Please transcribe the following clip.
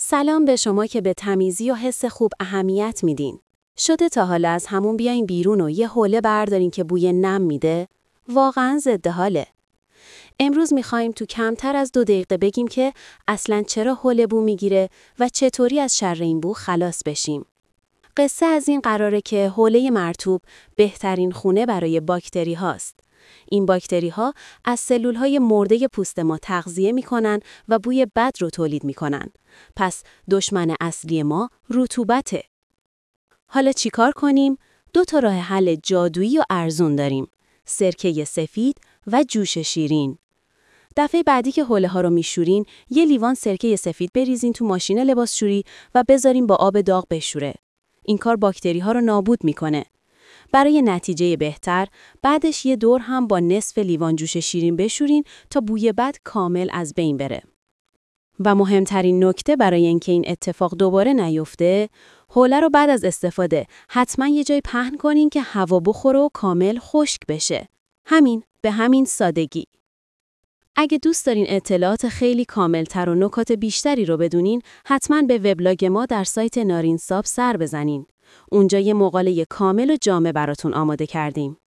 سلام به شما که به تمیزی و حس خوب اهمیت میدین. شده تا حالا از همون بیاین بیرون و یه حوله بردارین که بوی نم میده؟ واقعاً ضد حاله. امروز میخوایم تو کمتر از 2 دقیقه بگیم که اصلاً چرا حوله بو میگیره و چطوری از شر این بو خلاص بشیم. قصه از این قراره که حوله مرطوب بهترین خونه برای باکتری هاست. این باکتری ها از سلول های مرده پوست ما تغذیه میکنن و بوی بد رو تولید میکنن. پس دشمن اصلی ما رطوبته. حالا چیکار کنیم؟ 2 تا راه حل جادویی و ارزون داریم. سرکه سفید و جوش شیرین. دفعه بعدی که حوله ها رو میشورین، یه لیوان سرکه سفید بریزین تو ماشین لباسشویی و بذارین با آب داغ بشوره. این کار باکتری ها رو نابود میکنه. برای نتیجه بهتر، بعدش یه دور هم با نصف لیوان جوش شیرین بشورین تا بوی بد کامل از بین بره. و مهمترین نکته برای اینکه این اتفاق دوباره نیفته، حوله رو بعد از استفاده حتما یه جای پهن کنین که هوا بخوره و کامل خشک بشه. به همین سادگی. اگه دوست دارین اطلاعات خیلی کاملتر و نکات بیشتری رو بدونین، حتما به وبلاگ ما در سایت نارینساب سر بزنین. اونجا یه مقاله کامل و جامع براتون آماده کردیم.